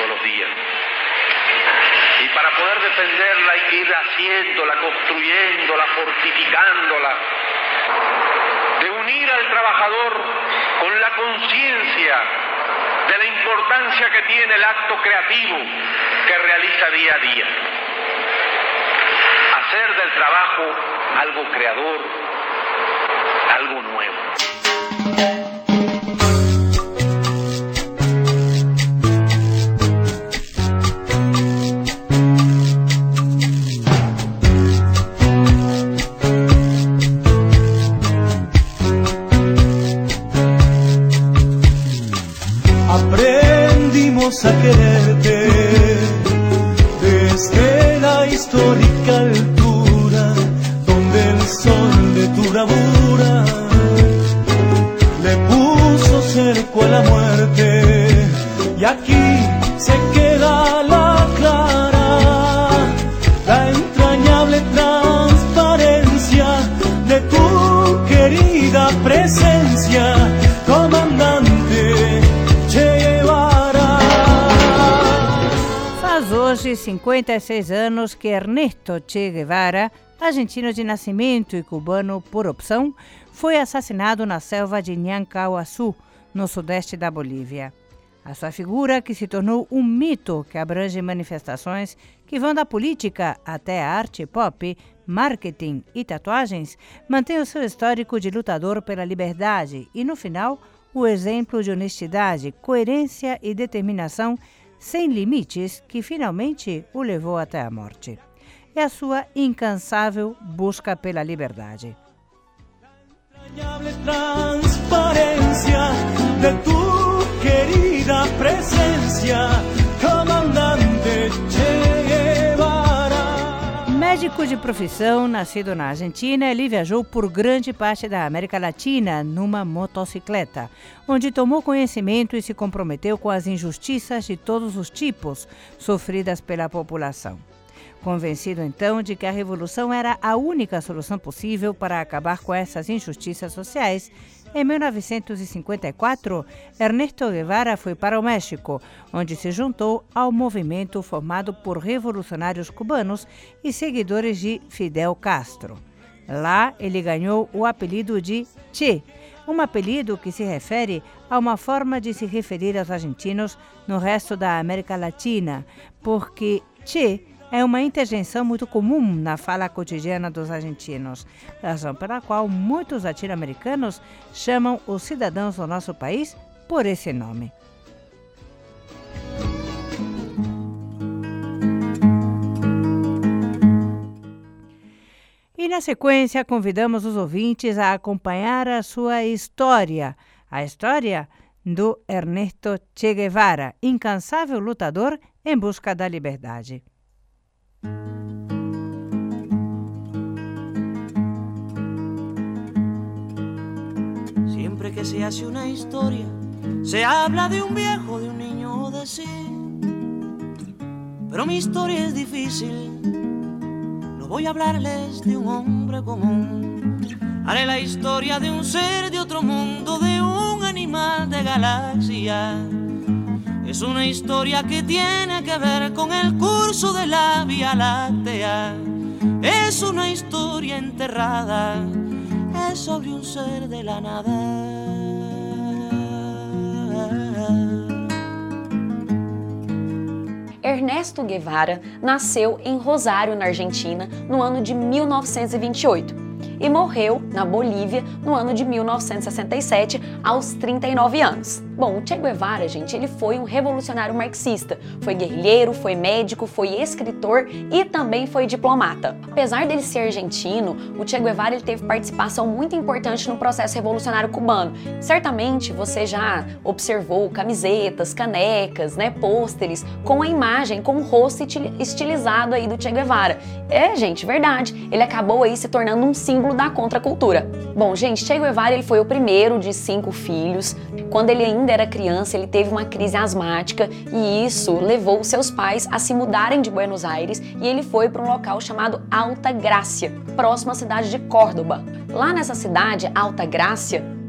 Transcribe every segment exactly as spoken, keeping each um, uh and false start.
todos los días. Y para poder defenderla hay que ir haciéndola, construyéndola, fortificándola, de unir al trabajador con la conciencia de la importancia que tiene el acto creativo que realiza día a día. Hacer del trabajo algo creador, algo nuevo. Aprendimos a quererte desde la histórica altura, donde el sol de tu bravura le puso cerco a la muerte, y aquí se queda la clara, la entrañable transparencia de tu querida presencia, comandante Che Guevara. Faz hoje cinquenta e seis anos que Ernesto Che Guevara, argentino de nascimento e cubano por opção, foi assassinado na selva de Nhancauaçu, no sudeste da Bolívia. A sua figura, que se tornou um mito que abrange manifestações que vão da política até a arte pop, marketing e tatuagens, mantém o seu histórico de lutador pela liberdade e, no final, o exemplo de honestidade, coerência e determinação sem limites que finalmente o levou até a morte. É a sua incansável busca pela liberdade. Transparência de tu querida presencia, comandante Che Guevara. Médico de profissão, nascido na Argentina, ele viajou por grande parte da América Latina numa motocicleta, onde tomou conhecimento e se comprometeu com as injustiças de todos os tipos sofridas pela população. Convencido então de que a revolução era a única solução possível para acabar com essas injustiças sociais, em mil novecentos e cinquenta e quatro, Ernesto Guevara foi para o México, onde se juntou ao movimento formado por revolucionários cubanos e seguidores de Fidel Castro. Lá, ele ganhou o apelido de Che, um apelido que se refere a uma forma de se referir aos argentinos no resto da América Latina, porque Che é uma interjeição muito comum na fala cotidiana dos argentinos, razão pela qual muitos latino-americanos chamam os cidadãos do nosso país por esse nome. E na sequência, convidamos os ouvintes a acompanhar a sua história, a história do Ernesto Che Guevara, incansável lutador em busca da liberdade. Siempre que se hace una historia, se habla de un viejo, de un niño, de sí. Pero mi historia es difícil, no voy a hablarles de un hombre común. Haré la historia de un ser de otro mundo, de un animal de galaxia. Es una historia que tiene que ver con el curso de la Vía Láctea. Es una historia enterrada, es sobre un ser de la nada. Ernesto Guevara nasceu em Rosário, na Argentina, no ano de mil novecentos e vinte e oito e morreu na Bolívia no ano de mil novecentos e sessenta e sete, aos trinta e nove anos. Bom, o Che Guevara, gente, ele foi um revolucionário marxista, foi guerrilheiro, foi médico, foi escritor e também foi diplomata. Apesar dele ser argentino, o Che Guevara ele teve participação muito importante no processo revolucionário cubano. Certamente você já observou camisetas, canecas, né, pôsteres com a imagem, com o rosto estilizado aí do Che Guevara. É, gente, verdade. Ele acabou aí se tornando um símbolo da contracultura. Bom, gente, Che Guevara ele foi o primeiro de cinco filhos. Quando ele ainda era criança, ele teve uma crise asmática e isso levou seus pais a se mudarem de Buenos Aires e ele foi para um local chamado Alta Gracia, próximo à cidade de Córdoba. Lá nessa cidade, Alta Gracia,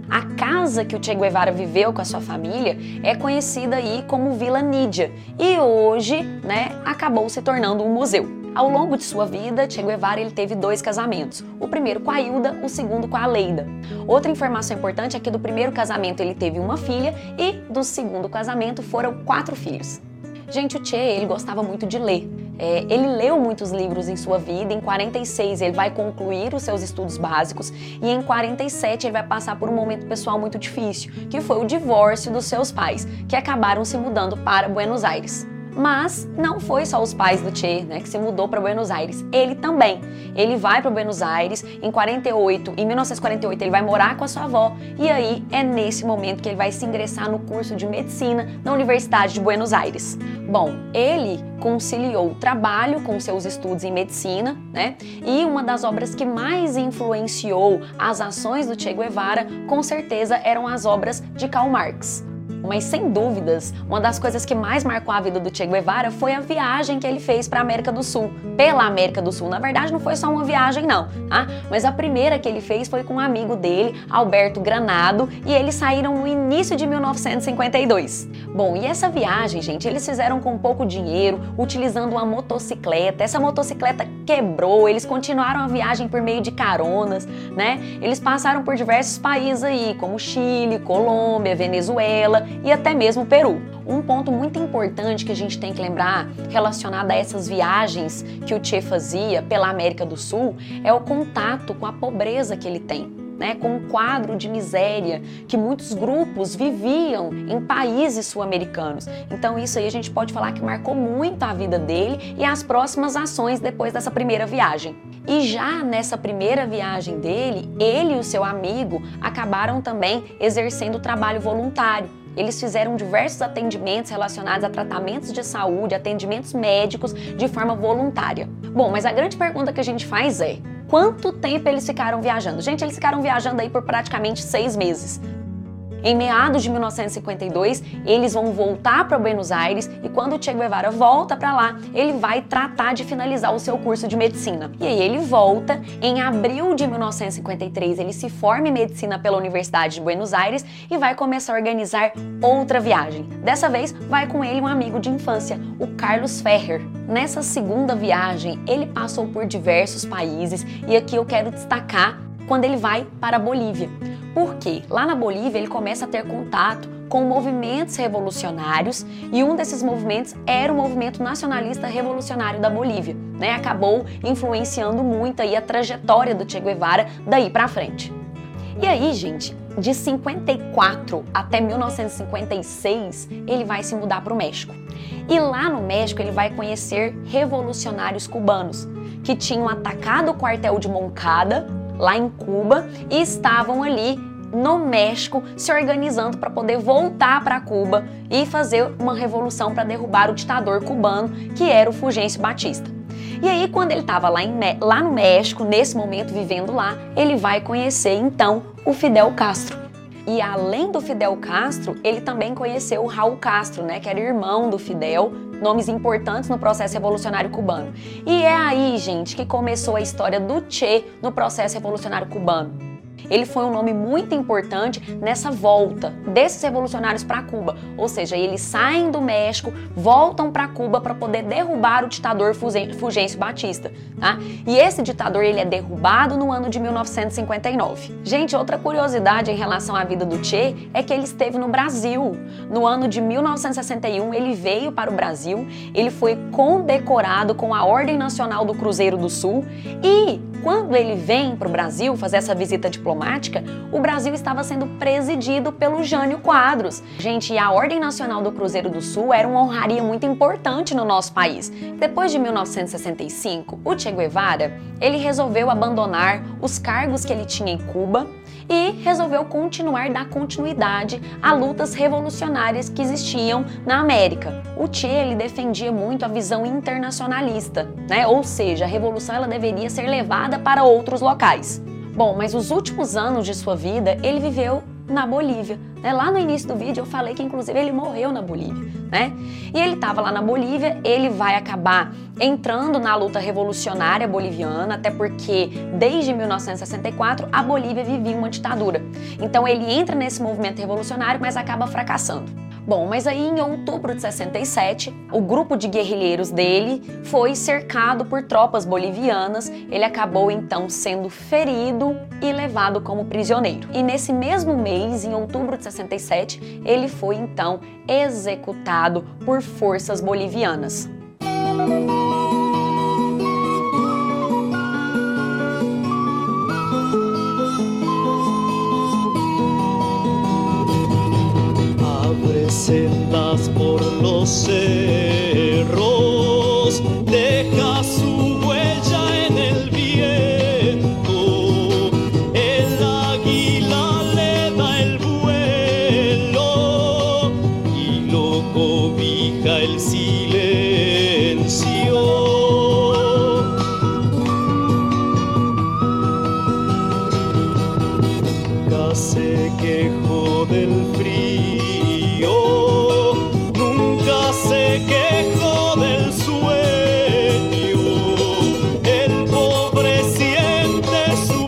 A casa que o Che Guevara viveu com a sua família é conhecida aí como Vila Nídia e hoje, né, acabou se tornando um museu. Ao longo de sua vida, Che Guevara ele teve dois casamentos, o primeiro com a Hilda, o segundo com a Leida. Outra informação importante é que do primeiro casamento ele teve uma filha e do segundo casamento foram quatro filhos. Gente, o Che, ele gostava muito de ler. É, ele leu muitos livros em sua vida. Em quarenta e seis ele vai concluir os seus estudos básicos e em quarenta e sete ele vai passar por um momento pessoal muito difícil, que foi o divórcio dos seus pais, que acabaram se mudando para Buenos Aires. Mas não foi só os pais do Che, né, que se mudou para Buenos Aires. Ele também. Ele vai para Buenos Aires em quarenta e oito, em mil novecentos e quarenta e oito ele vai morar com a sua avó e aí é nesse momento que ele vai se ingressar no curso de medicina na Universidade de Buenos Aires. Bom, ele conciliou o trabalho com seus estudos em medicina, né? E uma das obras que mais influenciou as ações do Che Guevara, com certeza, eram as obras de Karl Marx. Mas, sem dúvidas, uma das coisas que mais marcou a vida do Che Guevara foi a viagem que ele fez para a América do Sul. Pela América do Sul, na verdade, não foi só uma viagem, não, tá? Mas a primeira que ele fez foi com um amigo dele, Alberto Granado, e eles saíram no início de mil novecentos e cinquenta e dois. Bom, e essa viagem, gente, eles fizeram com pouco dinheiro, utilizando uma motocicleta. Essa motocicleta quebrou, eles continuaram a viagem por meio de caronas, né? Eles passaram por diversos países aí, como Chile, Colômbia, Venezuela e até mesmo Peru. Um ponto muito importante que a gente tem que lembrar relacionado a essas viagens que o Che fazia pela América do Sul é o contato com a pobreza que ele tem, né, com um quadro de miséria que muitos grupos viviam em países sul-americanos. Então isso aí a gente pode falar que marcou muito a vida dele e as próximas ações depois dessa primeira viagem. E já nessa primeira viagem dele, ele e o seu amigo acabaram também exercendo trabalho voluntário. Eles fizeram diversos atendimentos relacionados a tratamentos de saúde, atendimentos médicos de forma voluntária. Bom, mas a grande pergunta que a gente faz é: quanto tempo eles ficaram viajando? Gente, eles ficaram viajando aí por praticamente seis meses. Em meados de mil novecentos e cinquenta e dois, eles vão voltar para Buenos Aires e quando o Che Guevara volta para lá, ele vai tratar de finalizar o seu curso de medicina. E aí ele volta, em abril de mil novecentos e cinquenta e três, ele se forma em medicina pela Universidade de Buenos Aires e vai começar a organizar outra viagem. Dessa vez, vai com ele um amigo de infância, o Carlos Ferrer. Nessa segunda viagem, ele passou por diversos países e aqui eu quero destacar quando ele vai para a Bolívia. Porque lá na Bolívia ele começa a ter contato com movimentos revolucionários e um desses movimentos era o movimento nacionalista revolucionário da Bolívia, né? Acabou influenciando muito aí a trajetória do Che Guevara daí para frente. E aí, gente, de cinquenta e quatro até mil novecentos e cinquenta e seis, ele vai se mudar para o México. E lá no México ele vai conhecer revolucionários cubanos que tinham atacado o quartel de Moncada lá em Cuba e estavam ali no México se organizando para poder voltar para Cuba e fazer uma revolução para derrubar o ditador cubano que era o Fulgêncio Batista. E aí, quando ele estava lá, lá no México, nesse momento vivendo lá, ele vai conhecer então o Fidel Castro. E além do Fidel Castro, ele também conheceu o Raul Castro, né, que era irmão do Fidel, nomes importantes no processo revolucionário cubano. E é aí, gente, que começou a história do Che no processo revolucionário cubano. Ele foi um nome muito importante nessa volta desses revolucionários para Cuba, ou seja, eles saem do México, voltam para Cuba para poder derrubar o ditador Fulgêncio Batista, tá? E esse ditador ele é derrubado no ano de mil novecentos e cinquenta e nove. Gente, outra curiosidade em relação à vida do Che é que ele esteve no Brasil. No ano de mil novecentos e sessenta e um ele veio para o Brasil, ele foi condecorado com a Ordem Nacional do Cruzeiro do Sul e quando ele vem para o Brasil fazer essa visita diplomática, o Brasil estava sendo presidido pelo Jânio Quadros. Gente, a Ordem Nacional do Cruzeiro do Sul era uma honraria muito importante no nosso país. Depois de mil novecentos e sessenta e cinco, o Che Guevara, ele resolveu abandonar os cargos que ele tinha em Cuba e resolveu continuar, dar continuidade a lutas revolucionárias que existiam na América. O Che, ele defendia muito a visão internacionalista, né? Ou seja, a revolução ela deveria ser levada para outros locais. Bom, mas os últimos anos de sua vida, ele viveu na Bolívia. Né? Lá no início do vídeo eu falei que inclusive ele morreu na Bolívia. Né? E ele estava lá na Bolívia, ele vai acabar entrando na luta revolucionária boliviana, até porque desde mil novecentos e sessenta e quatro a Bolívia vivia uma ditadura. Então ele entra nesse movimento revolucionário, mas acaba fracassando. Bom, mas aí em outubro de sessenta e sete, o grupo de guerrilheiros dele foi cercado por tropas bolivianas, ele acabou então sendo ferido e levado como prisioneiro. E nesse mesmo mês, em outubro de sessenta e sete, ele foi então executado por forças bolivianas. Sendas por los cerros, deja su huella en el viento, el águila le da el vuelo y lo cobija el silencio. Nunca se quejó del frío, nunca se quejó del sueño. El pobre siente su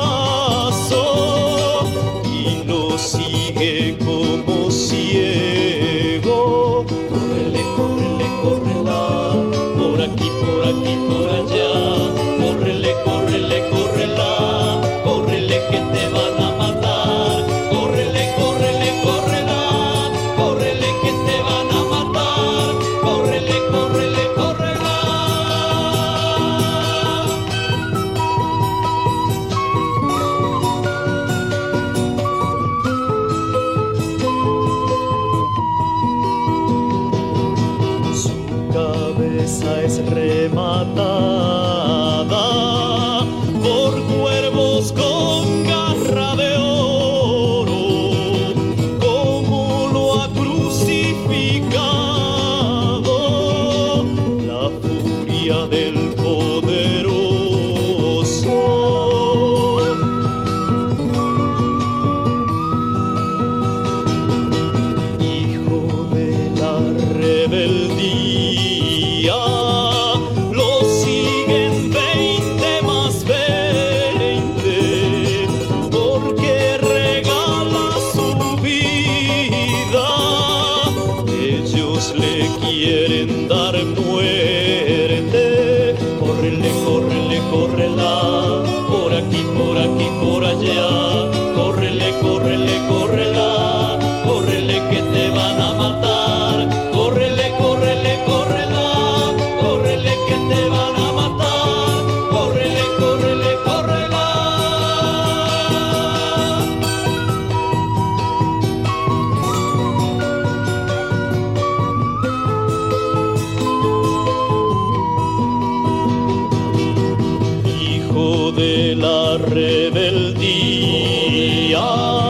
paso y lo sigue como ciego. Córrele, córrele, córrela, por aquí, por aquí, por allá. Córrele, córrele, córrela, córrele que te van a matar. Córrele, córrele, córrela, córrele que te van a matar. Córrele, córrele, córrela. Su cabeza es rematada por cuervos con garra de oro, como lo ha crucificado la furia del poderoso. Hijo de la rebeldía, lo siguen veinte más veinte, porque regala su vida. Ellos le quieren dar muerte. Córrele, córrele, córrela, por aquí, por aquí, por allá. Córrele, córrele, córrela, córrele que te van a matar. Córrele, córrele, córrela, córrele que te van a matar. Córrele, córrele, córrela. Hijo de la rebeldía.